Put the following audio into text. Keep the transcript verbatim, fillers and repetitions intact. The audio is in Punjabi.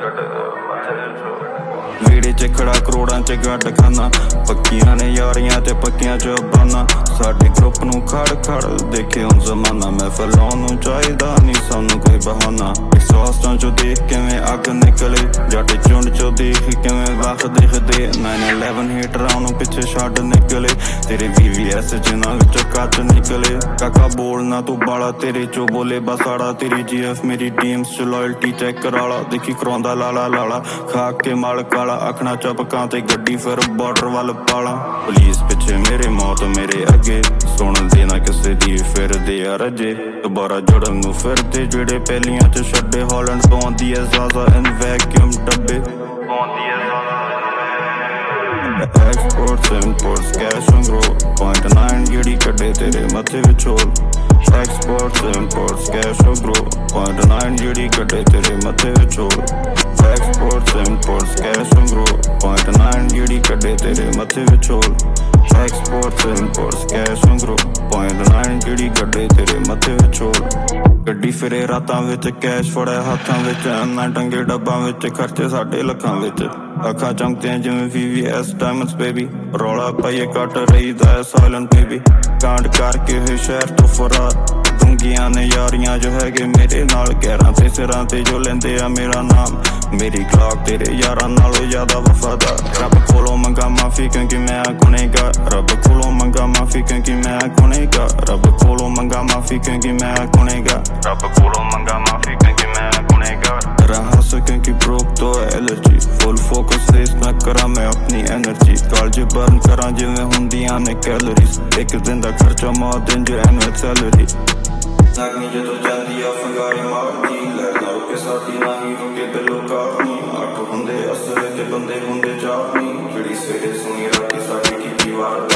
ਵੀੜੇ ਚ ਖੜਾ ਕਰੋੜਾਂ ਚ ਗੱਡ ਖਾਨਾ ਪੱਕੀਆਂ ਨੇ ਯਾਰੀਆਂ ਤੇ ਪੱਕੀਆਂ ਚ ਬਾਨਾ ਸਾਡੇ ਗਰੁੱਪ ਨੂੰ ਖੜ ਖੜ ਦੇਖੇ ਹੁਣ ਜ਼ਮਾਨਾ ਮੈਂ ਫੈਲਾਉਣ ਨੂੰ ਚਾਹੀਦਾ ਨਹੀਂ ਸਾਨੂੰ ਕੋਈ ਬਹਾਨਾ ਐਗਜ਼ੌਸਟਾਂ ਚੋਂ ਦੇਖ ਕਿਵੇਂ ਅੱਗ ਨਿਕਲੇ ਜੱਟ ਚੁੰਡ ਚੋਂ ਦੇਖ ਕਿਵੇਂ ਵਖ ਦਿਖਦੇ ਨਾਈਨ ਇਲੈਵਨ ਹੀਟਰਾਂ ਨੂੰ ਪਿੱਛੇ ਛੱਡ ਨਿਕਲੇ ਤੇਰੇ ਵੀ ਵੀ ਐਸ ਜਿਨ੍ਹਾਂ ਵਿੱਚੋਂ ਕੱਚ ਨਿਕਲੇ ਕਾਕਾ ਬੋਲਣਾ ਤੂੰ ਬਾਲਾ ਤੇਰੇ ਚੋਂ ਬੋਲੇ ਬਸ ਆੜਾ ਤੇਰੀ ਜੀ ਐਫ ਮੇਰੀ ਟੀਮਸ ਚ ਲਾਇਲਟੀ ਚੈੱਕ ਕਰਾਲਾ ਦੇਖੀ ਕਰਾਉਂਦਾ ਲਾਲਾ ਲਾਲਾ ਖਾ ਕੇ ਮਲ ਕਾਲਾ ਆਖਣਾ ਚਪਕਾਂ ਤੇ ਗੱਡੀ ਫਿਰ ਬਾਰਡਰ ਵੱਲ ਪਾਲਾ ਪੁਲਿਸ ਪਿੱਛੇ ਮੇਰੇ ਮੌਤ ਮੇਰੇ ਅੱਗੇ ਸੁਣਦੇ ਨਾ ਕਿਸੇ ਦੀ ਫਿਰਦੇ ਆ ਰੱਜੇ ਦੁਬਾਰਾ ਜੁੜਨ ਨੂੰ ਫਿਰਦੇ ਜਿਹੜੇ ਪਹਿਲੀਆਂ ਚ ਛੱਡੇ ਹਾਲੈਂਡ ਤੋਂ ਆਉਂਦੀ ਐ ਜ਼ਾਜ਼ਾ ਇਨ ਵੈਕਿਊਮ ਡੱਬੇ ਆਉਂਦੀ ਐ Exports, imports, cash and grow point nine ਜਿਹੜੀ ਕੱਢੇ ਤੇਰੇ ਮੱਥੇ ਵਿੱਚ hole Exports, imports, cash and grow point nine ਜਿਹੜੀ ਕੱਢੇ ਤੇਰੇ ਮੱਥੇ ਵਿੱਚ hole Exports, imports, cash and grow point nine ਜਿਹੜੀ ਕੱਢੇ ਤੇਰੇ ਮੱਥੇ ਵਿੱਚ hole Exports, imports, cash and grow point nine ਜਿਹੜੀ ਕੱਢੇ ਤੇਰੇ ਮੱਥੇ ਵਿੱਚ ਹੋਲ ਗੱਡੀ ਫਿਰੇ ਰਾਤਾਂ ਵਿੱਚ ਕੈਸ਼ ਫੜਿਆ ਹੱਥਾਂ ਵਿੱਚ ਐਨਾ ਟੰਗੇ ਡੱਬਾਂ ਵਿੱਚ ਖਰਚੇ ਸਾਡੇ ਲੱਖਾਂ ਵਿੱਚ ਅੱਖਾਂ ਚਮਕਦੀਆਂ ਜਿਵੇਂ V V S diamonds baby ਰੌਲਾ ਪਾਈਏ ਕੱਟ ਰਹੀਦਾ ਹੈ ਸਾਇਲੈਂਟ ਬੇਬੀ ਕਾਂਡ ਕਰਕੇ ਹੋਏ ਸ਼ਹਿਰ ਤੋਂ ਫਰਾਰ ਡੂੰਘੀਆਂ ਨੇ ਯਾਰੀਆਂ ਜੋ ਹੈਗੇ ਮੇਰੇ ਨਾਲ ਗੈਰਾਂ ਤੇ ਸਿਰਾਂ ਤੇ ਜੋ ਲੈਂਦੇ ਆ ਮੇਰਾ ਨਾਮ ਮੇਰੀ ਕਲਾਕ ਤੇਰੇ ਯਾਰਾਂ ਨਾਲੋਂ ਜ਼ਿਆਦਾ ਵਫਾਦਾਰ ਰੱਬ ਕੋਲੋਂ ਮੰਗਾ ਮਾਫੀ ਕਿਉਂਕਿ ਮੈਂ ਗੁਨੇਗਾਰ ਰੱਬ ਕੋਲੋਂ ਮੰਗਾ ਮਾਫੀ ਕਿਉਂਕਿ ਮੈਂ ਗੁਨੇਗਾਰ ਰੱਬ ਕੋਲੋਂ ਮੰਗਾ ਮਾਫੀ ਕਿਉਂਕਿ ਮੈਂ ਗੁਨੇਗਾਰ ਰੱਬ ਕੋਲੋਂ ਮੰਗਾ ਮਾਫੀ ਕਿਉਂਕਿ ਮੈਂ ਗੁਨੇਗਾਰ ਰਹਾ ਸੋ ਕਿਉਂਕਿ ਬ੍ਰੋਕ ਤੋਂ ਐਲਰਜੀ ਫੁੱਲ ਫੋਕਸ ਇਸ ਨਾ ਕਰਾਂ ਮੈਂ ਆਪਣੀ ਐਨਰਜੀ ਕਾਲਜ ਬਰਨ ਕਰਾਂ ਜਿਵੇਂ ਹੁੰਦੀਆਂ ਨੇ ਕੈਲੋਰੀਜ਼ ਇੱਕ ਦਿਨ ਦਾ ਖਰਚਾ ਮੌਤ ਦਿਨ ਜੋ ਐਨੂਅਲ ਸੈਲਰੀ ਨਾਗਨੀ ਜਦੋਂ ਜਾਂਦੀ ਆ ਫੰਗਾਰੀ ਮਾਰਦੀ ਲੈ ਨਾ ਰੁਕੇ ਸਾਡੀ ਨਾ ਹੀ ਰੁਕੇ ਬਿੱਲੋ ਕਾਰਨੀ ਅੱਠ ਹੁੰਦੇ ਅਸਲੇ ਤੇ ਬੰਦੇ ਹੁੰਦੇ ਚਾਰ ਨੀ ਜਿਹੜੀ ਸਵੇਰੇ ਸੁਣੀ ਰਾਤੀ ਸਾਡੀ ਕੀਤੀ ਵਾਰ